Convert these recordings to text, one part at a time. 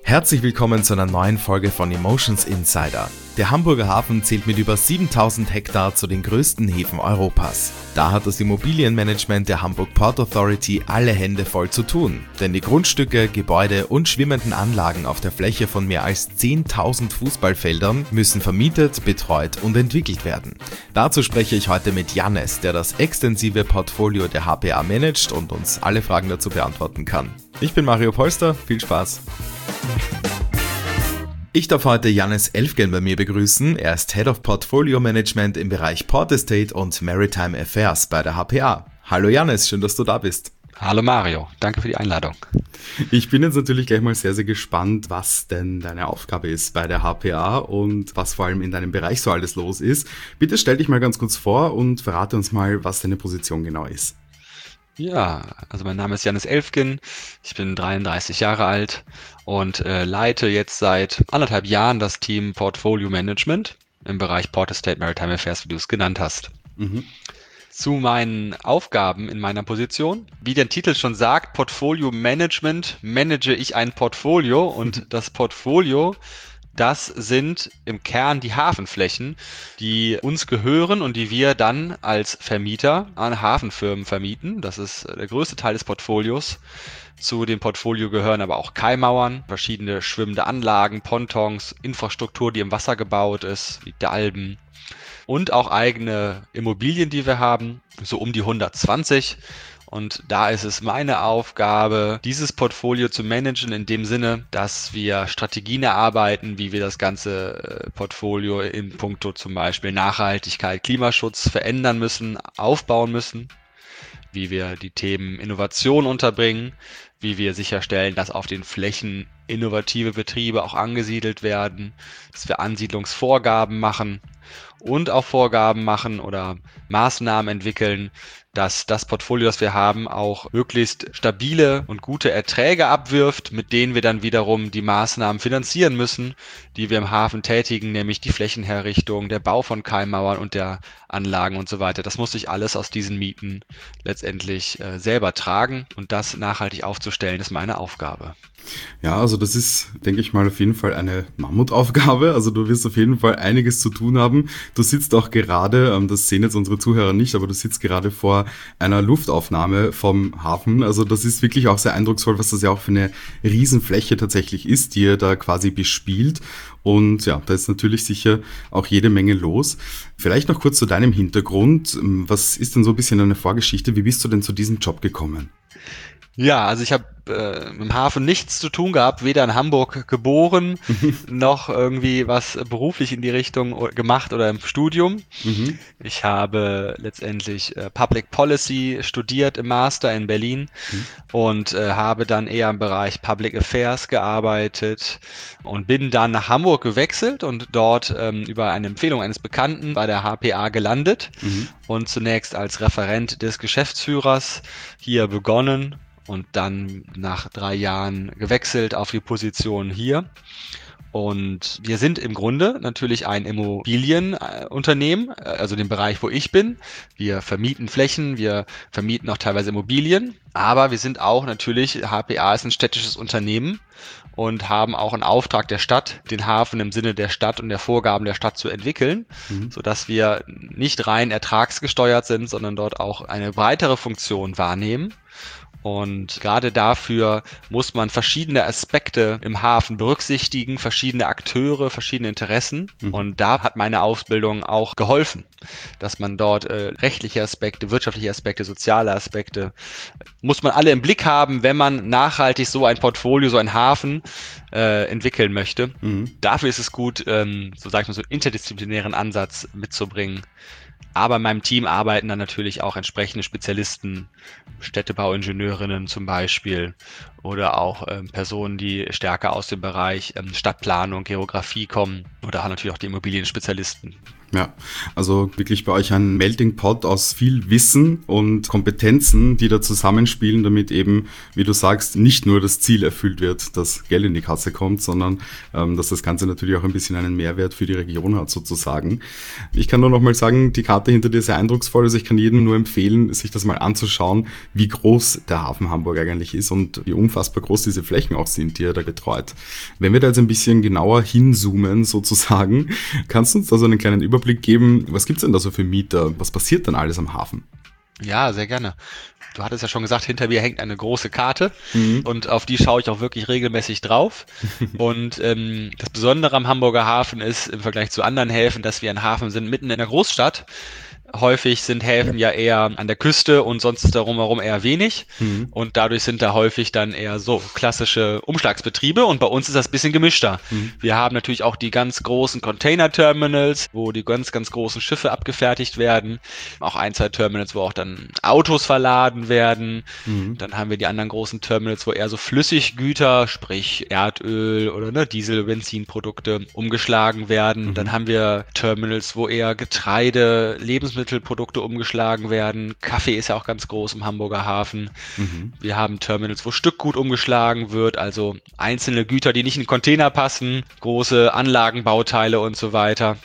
Herzlich willkommen zu einer neuen Folge von Emotions Insider. Der Hamburger Hafen zählt mit über 7000 Hektar zu den größten Häfen Europas. Da hat das Immobilienmanagement der Hamburg Port Authority alle Hände voll zu tun. Denn die Grundstücke, Gebäude und schwimmenden Anlagen auf der Fläche von mehr als 10.000 Fußballfeldern müssen vermietet, betreut und entwickelt werden. Dazu spreche ich heute mit Jannis, der das extensive Portfolio der HPA managt und uns alle Fragen dazu beantworten kann. Ich bin Mario Polster, viel Spaß! Ich darf heute Jannis Elfgen bei mir begrüßen. Er ist Head of Portfolio Management im Bereich Port Estate und Maritime Affairs bei der HPA. Hallo Jannis, schön, dass du da bist. Hallo Mario, danke für die Einladung. Ich bin jetzt natürlich gleich mal sehr, sehr gespannt, was denn deine Aufgabe ist bei der HPA und was vor allem in deinem Bereich so alles los ist. Bitte stell dich mal ganz kurz vor und verrate uns mal, was deine Position genau ist. Ja, also mein Name ist Jannis Elfgen, ich bin 33 Jahre alt und leite jetzt seit 1,5 Jahren das Team Portfolio Management im Bereich Port Estate Maritime Affairs, wie du es genannt hast. Zu meinen Aufgaben in meiner Position, wie der Titel schon sagt, Portfolio Management, manage ich ein Portfolio und das Portfolio, das sind im Kern die Hafenflächen, die uns gehören und die wir dann als Vermieter an Hafenfirmen vermieten. Das ist der größte Teil des Portfolios. Zu dem Portfolio gehören aber auch Kaimauern, verschiedene schwimmende Anlagen, Pontons, Infrastruktur, die im Wasser gebaut ist, wie der Alben. Und auch eigene Immobilien, die wir haben, so um die 120. Und da ist es meine Aufgabe, dieses Portfolio zu managen in dem Sinne, dass wir Strategien erarbeiten, wie wir das ganze Portfolio in puncto zum Beispiel Nachhaltigkeit, Klimaschutz verändern müssen, aufbauen müssen, wie wir die Themen Innovation unterbringen, wie wir sicherstellen, dass auf den Flächen innovative Betriebe auch angesiedelt werden, dass wir Ansiedlungsvorgaben machen und auch Vorgaben machen oder Maßnahmen entwickeln, dass das Portfolio, das wir haben, auch möglichst stabile und gute Erträge abwirft, mit denen wir dann wiederum die Maßnahmen finanzieren müssen, die wir im Hafen tätigen, nämlich die Flächenherrichtung, der Bau von Kaimauern und der Anlagen und so weiter. Das muss sich alles aus diesen Mieten letztendlich selber tragen und das nachhaltig aufzustellen, ist meine Aufgabe. Ja, also das ist, denke ich mal, auf jeden Fall eine Mammutaufgabe. Also du wirst auf jeden Fall einiges zu tun haben. Du sitzt auch gerade, das sehen jetzt unsere Zuhörer nicht, aber du sitzt gerade vor einer Luftaufnahme vom Hafen. Also das ist wirklich auch sehr eindrucksvoll, was das ja auch für eine Riesenfläche tatsächlich ist, die ihr da quasi bespielt. Und ja, da ist natürlich sicher auch jede Menge los. Vielleicht noch kurz zu deinem Hintergrund. Was ist denn so ein bisschen deine Vorgeschichte? Wie bist du denn zu diesem Job gekommen? Ja, also ich habe im Hafen nichts zu tun gehabt, weder in Hamburg geboren, noch irgendwie was beruflich in die Richtung gemacht oder im Studium. Ich habe letztendlich Public Policy studiert im Master in Berlin und habe dann eher im Bereich Public Affairs gearbeitet und bin dann nach Hamburg gewechselt und dort über eine Empfehlung eines Bekannten bei der HPA gelandet und zunächst als Referent des Geschäftsführers hier begonnen. Und dann nach 3 Jahren gewechselt auf die Position hier. Und wir sind im Grunde natürlich ein Immobilienunternehmen, also den Bereich, wo ich bin. Wir vermieten Flächen, wir vermieten auch teilweise Immobilien. Aber wir sind auch natürlich, HPA ist ein städtisches Unternehmen und haben auch einen Auftrag der Stadt, den Hafen im Sinne der Stadt und der Vorgaben der Stadt zu entwickeln, sodass wir nicht rein ertragsgesteuert sind, sondern dort auch eine breitere Funktion wahrnehmen. Und gerade dafür muss man verschiedene Aspekte im Hafen berücksichtigen, verschiedene Akteure, verschiedene Interessen. Und da hat meine Ausbildung auch geholfen, dass man dort rechtliche Aspekte, wirtschaftliche Aspekte, soziale Aspekte, muss man alle im Blick haben, wenn man nachhaltig so ein Portfolio, so ein Hafen entwickeln möchte. Dafür ist es gut, so sage ich mal, so einen interdisziplinären Ansatz mitzubringen. Aber in meinem Team arbeiten dann natürlich auch entsprechende Spezialisten, Städtebauingenieurinnen zum Beispiel oder auch Personen, die stärker aus dem Bereich Stadtplanung, Geografie kommen oder natürlich auch die Immobilienspezialisten. Ja, also wirklich bei euch ein Melting Pot aus viel Wissen und Kompetenzen, die da zusammenspielen, damit eben, wie du sagst, nicht nur das Ziel erfüllt wird, dass Geld in die Kasse kommt, sondern dass das Ganze natürlich auch ein bisschen einen Mehrwert für die Region hat sozusagen. Ich kann nur noch mal sagen, die Karte hinter dir ist sehr eindrucksvoll, also ich kann jedem nur empfehlen, sich das mal anzuschauen, wie groß der Hafen Hamburg eigentlich ist und wie unfassbar groß diese Flächen auch sind, die er da betreut. Wenn wir da jetzt ein bisschen genauer hinzoomen sozusagen, kannst du uns da so einen kleinen Überblick geben, was gibt's denn da so für Mieter? Was passiert denn alles am Hafen? Ja, sehr gerne. Du hattest ja schon gesagt, hinter mir hängt eine große Karte und auf die schaue ich auch wirklich regelmäßig drauf. Und das Besondere am Hamburger Hafen ist im Vergleich zu anderen Häfen, dass wir ein Hafen sind mitten in der Großstadt. Häufig sind Häfen ja eher an der Küste und sonst ist darum herum eher wenig. Und dadurch sind da häufig dann eher so klassische Umschlagsbetriebe und bei uns ist das ein bisschen gemischter. Wir haben natürlich auch die ganz großen Container-Terminals, wo die ganz, ganz großen Schiffe abgefertigt werden. Auch ein, zwei Terminals, wo auch dann Autos verladen werden. Dann haben wir die anderen großen Terminals, wo eher so Flüssiggüter, sprich Erdöl oder Diesel, Benzinprodukte umgeschlagen werden. Dann haben wir Terminals, wo eher Getreide, Lebensmittelprodukte umgeschlagen werden. Kaffee ist ja auch ganz groß im Hamburger Hafen. Wir haben Terminals, wo Stückgut umgeschlagen wird, also einzelne Güter, die nicht in den Container passen, große Anlagenbauteile und so weiter.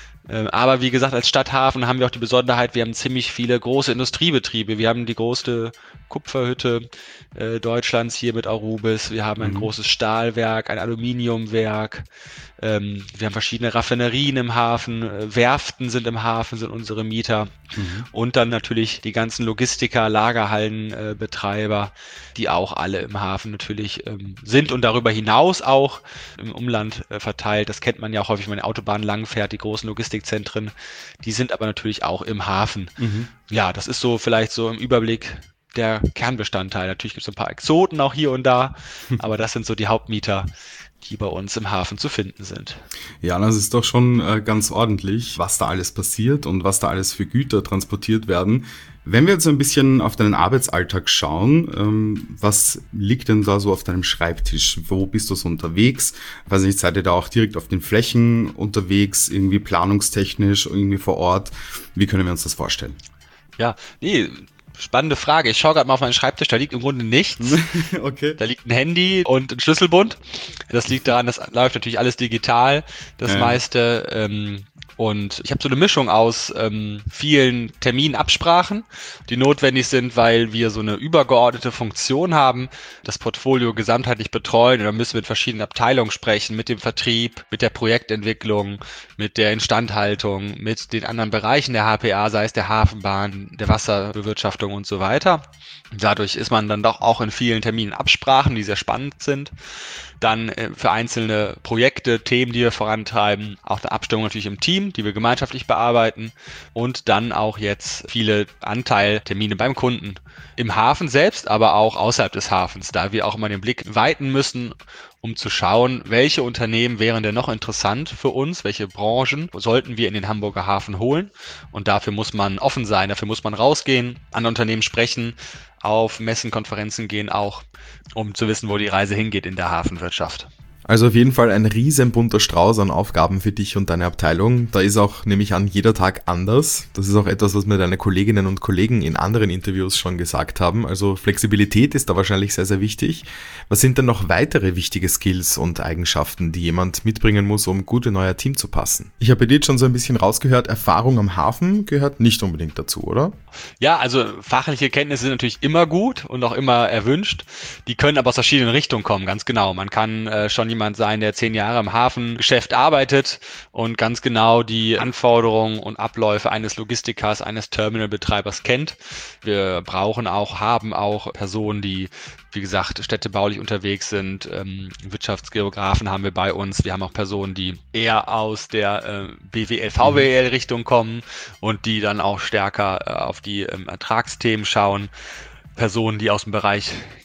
Aber wie gesagt, als Stadthafen haben wir auch die Besonderheit, wir haben ziemlich viele große Industriebetriebe. Wir haben die größte Kupferhütte Deutschlands hier mit Aurubis. Wir haben ein großes Stahlwerk, ein Aluminiumwerk. Wir haben verschiedene Raffinerien im Hafen. Werften sind im Hafen, sind unsere Mieter. Und dann natürlich die ganzen Logistiker, Lagerhallenbetreiber, die auch alle im Hafen natürlich sind und darüber hinaus auch im Umland verteilt. Das kennt man ja auch häufig, wenn man die Autobahn lang fährt, die großen Logistikzentren. Die sind aber natürlich auch im Hafen. Ja, das ist so vielleicht so im Überblick der Kernbestandteil. Natürlich gibt es ein paar Exoten auch hier und da, aber das sind so die Hauptmieter, die bei uns im Hafen zu finden sind. Ja, das ist doch schon ganz ordentlich, was da alles passiert und was da alles für Güter transportiert werden. Wenn wir jetzt ein bisschen auf deinen Arbeitsalltag schauen, was liegt denn da so auf deinem Schreibtisch? Wo bist du so unterwegs? Weiß nicht, seid ihr da auch direkt auf den Flächen unterwegs, irgendwie planungstechnisch, irgendwie vor Ort? Wie können wir uns das vorstellen? Ja, spannende Frage. Ich schaue gerade mal auf meinen Schreibtisch, da liegt im Grunde nichts. Okay. Da liegt ein Handy und ein Schlüsselbund. Das liegt daran, das läuft natürlich alles digital, das meiste. Und ich habe so eine Mischung aus vielen Terminabsprachen, die notwendig sind, weil wir so eine übergeordnete Funktion haben, das Portfolio gesamtheitlich betreuen. Und dann müssen wir mit verschiedenen Abteilungen sprechen, mit dem Vertrieb, mit der Projektentwicklung, mit der Instandhaltung, mit den anderen Bereichen der HPA, sei es der Hafenbahn, der Wasserbewirtschaftung und so weiter. Dadurch ist man dann doch auch in vielen Terminen Absprachen, die sehr spannend sind. Dann für einzelne Projekte, Themen, die wir vorantreiben, auch eine Abstimmung natürlich im Team, die wir gemeinschaftlich bearbeiten und dann auch jetzt viele Anteiltermine beim Kunden im Hafen selbst, aber auch außerhalb des Hafens, da wir auch immer den Blick weiten müssen, um zu schauen, welche Unternehmen wären denn noch interessant für uns, welche Branchen sollten wir in den Hamburger Hafen holen und dafür muss man offen sein, dafür muss man rausgehen, an Unternehmen sprechen, auf Messen, Konferenzen gehen auch, um zu wissen, wo die Reise hingeht in der Hafenwirtschaft. Also auf jeden Fall ein riesen bunter Strauß an Aufgaben für dich und deine Abteilung. Da ist auch, nehme ich an, jeder Tag anders. Das ist auch etwas, was mir deine Kolleginnen und Kollegen in anderen Interviews schon gesagt haben. Also Flexibilität ist da wahrscheinlich sehr, sehr wichtig. Was sind denn noch weitere wichtige Skills und Eigenschaften, die jemand mitbringen muss, um gut in euer Team zu passen? Ich habe bei dir jetzt schon so ein bisschen rausgehört, Erfahrung am Hafen gehört nicht unbedingt dazu, oder? Ja, also fachliche Kenntnisse sind natürlich immer gut und auch immer erwünscht. Die können aber aus verschiedenen Richtungen kommen, ganz genau. Man kann schon jemand sein, der 10 Jahre im Hafengeschäft arbeitet und ganz genau die Anforderungen und Abläufe eines Logistikers, eines Terminalbetreibers kennt. Wir haben auch Personen, die, wie gesagt, städtebaulich unterwegs sind. Wirtschaftsgeografen haben wir bei uns. Wir haben auch Personen, die eher aus der BWL, VWL-Richtung kommen und die dann auch stärker auf die Ertragsthemen schauen. Personen, die aus dem Bereich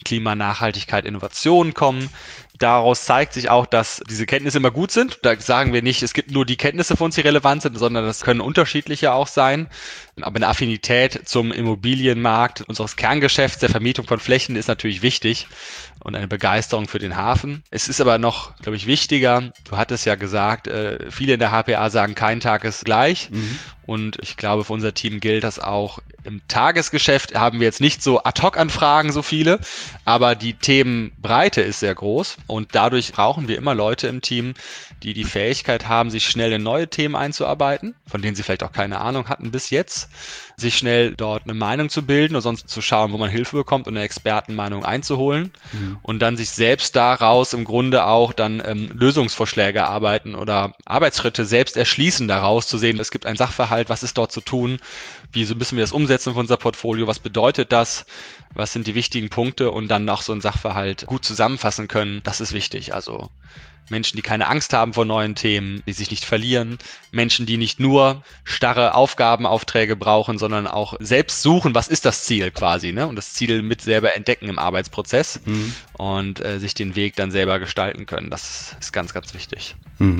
Klima, Nachhaltigkeit, Innovation kommen. Daraus zeigt sich auch, dass diese Kenntnisse immer gut sind. Da sagen wir nicht, es gibt nur die Kenntnisse für uns, die relevant sind, sondern das können unterschiedliche auch sein. Aber eine Affinität zum Immobilienmarkt unseres Kerngeschäfts, der Vermietung von Flächen, ist natürlich wichtig und eine Begeisterung für den Hafen. Es ist aber noch, glaube ich, wichtiger, du hattest ja gesagt, viele in der HPA sagen, kein Tag ist gleich. Und ich glaube, für unser Team gilt das auch. Im Tagesgeschäft haben wir jetzt nicht so Ad-Hoc-Anfragen so viele, aber die Themenbreite ist sehr groß und dadurch brauchen wir immer Leute im Team, die die Fähigkeit haben, sich schnell in neue Themen einzuarbeiten, von denen sie vielleicht auch keine Ahnung hatten bis jetzt, sich schnell dort eine Meinung zu bilden oder sonst zu schauen, wo man Hilfe bekommt und eine Expertenmeinung einzuholen und dann sich selbst daraus im Grunde auch dann Lösungsvorschläge erarbeiten oder Arbeitsschritte selbst erschließen, daraus zu sehen, es gibt einen Sachverhalt, was ist dort zu tun, wieso müssen wir das umsetzen für unser Portfolio, was bedeutet das, was sind die wichtigen Punkte und dann noch so einen Sachverhalt gut zusammenfassen können, das ist wichtig. Also Menschen, die keine Angst haben vor neuen Themen, die sich nicht verlieren, Menschen, die nicht nur starre Aufgabenaufträge brauchen, sondern auch selbst suchen, was ist das Ziel quasi, ne? Und das Ziel mit selber entdecken im Arbeitsprozess und sich den Weg dann selber gestalten können. Das ist ganz, ganz wichtig.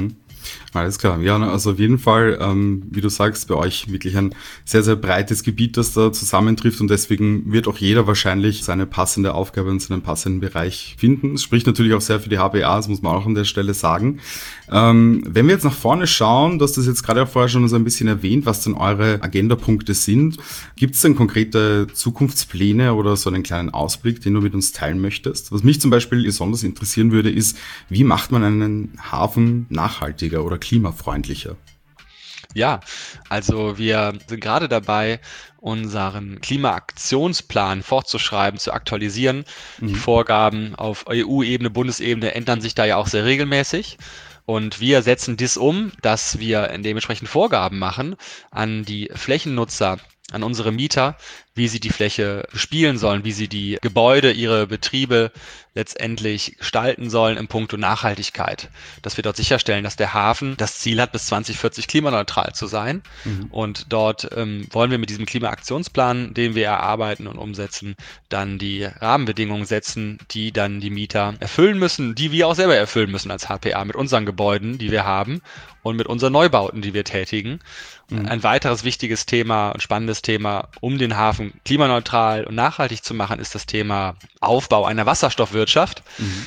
Alles klar. Ja, also auf jeden Fall, wie du sagst, bei euch wirklich ein sehr, sehr breites Gebiet, das da zusammentrifft und deswegen wird auch jeder wahrscheinlich seine passende Aufgabe und seinen passenden Bereich finden. Es spricht natürlich auch sehr für die HPA, das muss man auch an der Stelle sagen. Wenn wir jetzt nach vorne schauen, du hast das jetzt gerade auch vorher schon so ein bisschen erwähnt, was denn eure Agendapunkte sind. Gibt es denn konkrete Zukunftspläne oder so einen kleinen Ausblick, den du mit uns teilen möchtest? Was mich zum Beispiel besonders interessieren würde, ist, wie macht man einen Hafen nachhaltiger oder klimafreundlicher? Ja, also wir sind gerade dabei, unseren Klimaaktionsplan fortzuschreiben, zu aktualisieren. Die Vorgaben auf EU-Ebene, Bundesebene ändern sich da ja auch sehr regelmäßig. Und wir setzen dies um, dass wir dementsprechend Vorgaben machen an die Flächennutzer, an unsere Mieter, wie sie die Fläche bespielen sollen, wie sie die Gebäude, ihre Betriebe letztendlich gestalten sollen in puncto Nachhaltigkeit. Dass wir dort sicherstellen, dass der Hafen das Ziel hat, bis 2040 klimaneutral zu sein. Und dort wollen wir mit diesem Klimaaktionsplan, den wir erarbeiten und umsetzen, dann die Rahmenbedingungen setzen, die dann die Mieter erfüllen müssen, die wir auch selber erfüllen müssen als HPA mit unseren Gebäuden, die wir haben und mit unseren Neubauten, die wir tätigen. Ein weiteres wichtiges Thema und spannendes Thema, um den Hafen klimaneutral und nachhaltig zu machen, ist das Thema Aufbau einer Wasserstoffwirtschaft.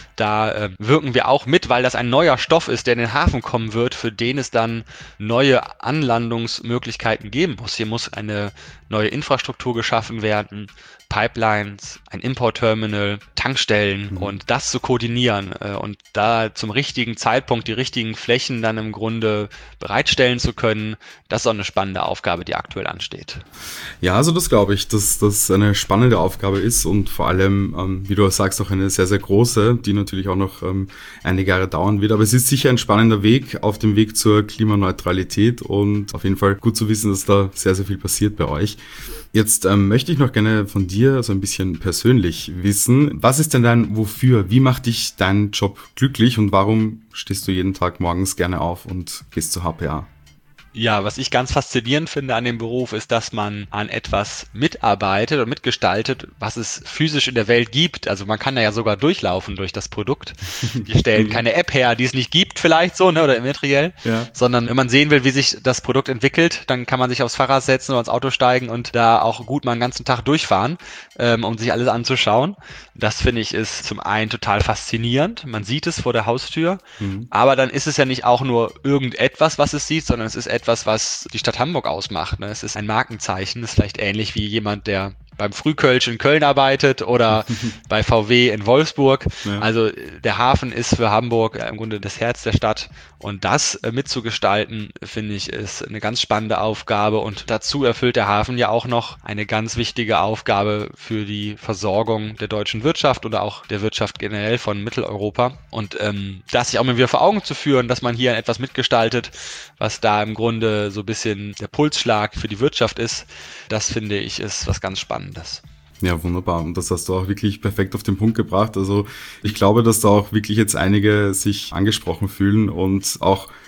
Da wirken wir auch mit, weil das ein neuer Stoff ist, der in den Hafen kommen wird, für den es dann neue Anlandungsmöglichkeiten geben muss. Hier muss eine neue Infrastruktur geschaffen werden, Pipelines, ein Importterminal, Tankstellen und das zu koordinieren und da zum richtigen Zeitpunkt die richtigen Flächen dann im Grunde bereitstellen zu können, das ist auch eine spannende Aufgabe, die aktuell ansteht. Ja, also das glaube ich, dass das eine spannende Aufgabe ist und vor allem, wie du sagst, auch eine sehr, sehr große, die natürlich auch noch einige Jahre dauern wird. Aber es ist sicher ein spannender Weg auf dem Weg zur Klimaneutralität und auf jeden Fall gut zu wissen, dass da sehr, sehr viel passiert bei euch. Jetzt möchte ich noch gerne von dir so ein bisschen persönlich wissen. Was ist denn dein Wofür? Wie macht dich dein Job glücklich und warum stehst du jeden Tag morgens gerne auf und gehst zur HPA? Ja, was ich ganz faszinierend finde an dem Beruf, ist, dass man an etwas mitarbeitet und mitgestaltet, was es physisch in der Welt gibt. Also man kann da ja sogar durchlaufen durch das Produkt. Wir stellen keine App her, die es nicht gibt vielleicht so, ne, oder immateriell, sondern wenn man sehen will, wie sich das Produkt entwickelt, dann kann man sich aufs Fahrrad setzen oder ins Auto steigen und da auch gut mal einen ganzen Tag durchfahren, um sich alles anzuschauen. Das finde ich ist zum einen total faszinierend. Man sieht es vor der Haustür, aber dann ist es ja nicht auch nur irgendetwas, was es sieht, sondern es ist etwas, was die Stadt Hamburg ausmacht. Ne? Es ist ein Markenzeichen, es ist vielleicht ähnlich wie jemand, der beim Frühkölsch in Köln arbeitet oder bei VW in Wolfsburg. Ja. Also der Hafen ist für Hamburg im Grunde das Herz der Stadt und das mitzugestalten, finde ich, ist eine ganz spannende Aufgabe und dazu erfüllt der Hafen ja auch noch eine ganz wichtige Aufgabe für die Versorgung der deutschen Wirtschaft oder auch der Wirtschaft generell von Mitteleuropa und das sich auch mal wieder vor Augen zu führen, dass man hier etwas mitgestaltet, was da im Grunde so ein bisschen der Pulsschlag für die Wirtschaft ist, das finde ich ist was ganz Spannendes. Ja, wunderbar. Und das hast du auch wirklich perfekt auf den Punkt gebracht. Also ich glaube, dass da auch wirklich jetzt einige sich angesprochen fühlen und auch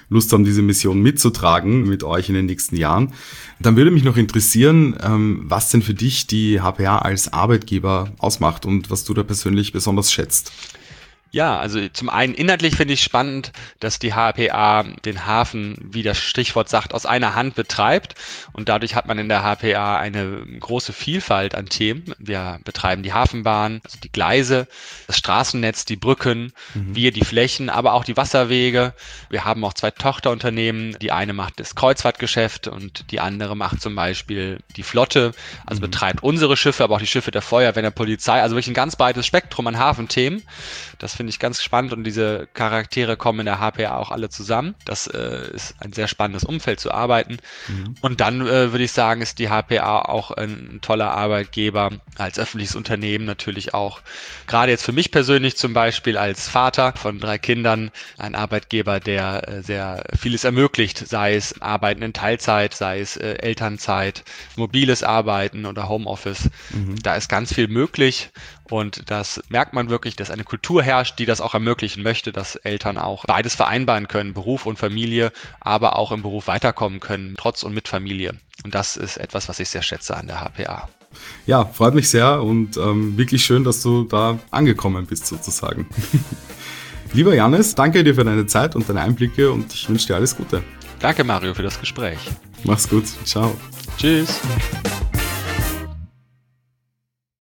Lust haben, diese Mission mitzutragen mit euch in den nächsten Jahren. Dann würde mich noch interessieren, was denn für dich die HPA als Arbeitgeber ausmacht und was du da persönlich besonders schätzt. Ja, also zum einen inhaltlich finde ich spannend, dass die HPA den Hafen, wie das Stichwort sagt, aus einer Hand betreibt und dadurch hat man in der HPA eine große Vielfalt an Themen. Wir betreiben die Hafenbahn, also die Gleise, das Straßennetz, die Brücken, wir die Flächen, aber auch die Wasserwege. Wir haben auch 2 Tochterunternehmen. Die eine macht das Kreuzfahrtgeschäft und die andere macht zum Beispiel die Flotte, also betreibt unsere Schiffe, aber auch die Schiffe der Feuerwehr, der Polizei, also wirklich ein ganz breites Spektrum an Hafenthemen. Das finde ich ganz spannend und diese Charaktere kommen in der HPA auch alle zusammen. Das ist ein sehr spannendes Umfeld zu arbeiten. Und dann würde ich sagen, ist die HPA auch ein toller Arbeitgeber als öffentliches Unternehmen natürlich auch. Gerade jetzt für mich persönlich zum Beispiel als Vater von 3 Kindern, ein Arbeitgeber, der sehr vieles ermöglicht, sei es Arbeiten in Teilzeit, sei es Elternzeit, mobiles Arbeiten oder Homeoffice. Da ist ganz viel möglich. Und das merkt man wirklich, dass eine Kultur herrscht, die das auch ermöglichen möchte, dass Eltern auch beides vereinbaren können, Beruf und Familie, aber auch im Beruf weiterkommen können, trotz und mit Familie. Und das ist etwas, was ich sehr schätze an der HPA. Ja, freut mich sehr und wirklich schön, dass du da angekommen bist sozusagen. Lieber Jannis, danke dir für deine Zeit und deine Einblicke und ich wünsche dir alles Gute. Danke Mario für das Gespräch. Mach's gut, ciao. Tschüss.